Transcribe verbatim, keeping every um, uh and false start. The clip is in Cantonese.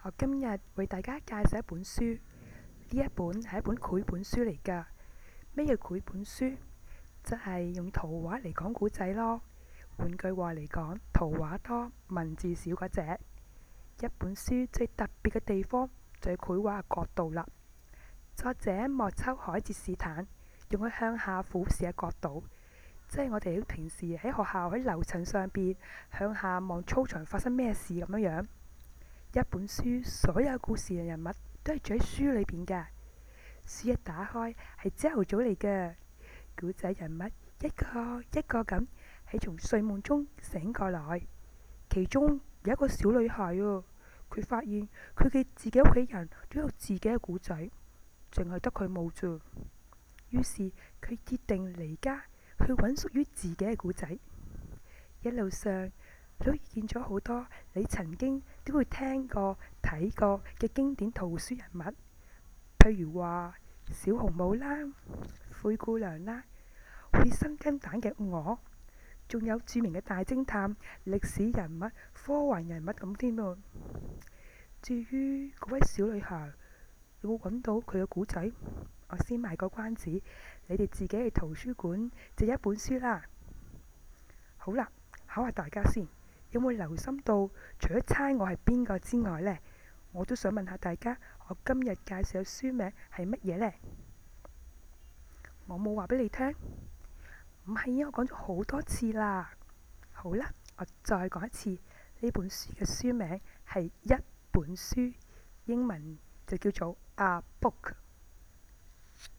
我今日為大家介紹一本書，呢一本係一本繪本書嚟㗎。咩叫繪本書？即係用圖畫嚟講故仔咯。換句話嚟講，圖畫多，文字少嗰隻。一本書最特別嘅地方就係繪畫嘅角度啦。作者莫秋海哲斯坦用佢向下俯視嘅角度，即係我哋平時喺學校喺樓層上邊向下望操場發生咩事咁樣樣。一本書所有故事嘅人物都係住喺書裏邊㗎。書一打開係朝頭早嚟㗎，古仔人物一個一個咁喺從睡夢中醒過來。其中有一個小女孩啊，佢發現佢嘅自己屋企人都有自己嘅故仔，淨係得佢冇啫。於是佢決定離家去揾屬於自己嘅故仔。一路上都遇見咗好多你曾經都會聽過睇過嘅經典圖書人物，譬如話小紅帽啦、灰姑娘啦、會生金蛋嘅鵝，仲有著名嘅大偵探、歷史人物、科幻人物咁添喎。至於嗰位小女孩有冇揾到佢嘅故仔？我先賣個關子，你哋自己去圖書館借一本書啦。好啦，考下大家先。有冇留心到，除咗猜我係邊個之外呢，我都想問下大家，我今日介紹嘅書名係乜嘢呢？我冇話俾你聽，唔係啊，我講咗好多次啦。好啦，我再講一次，呢本書嘅書名係一本書，英文就叫做 A Book。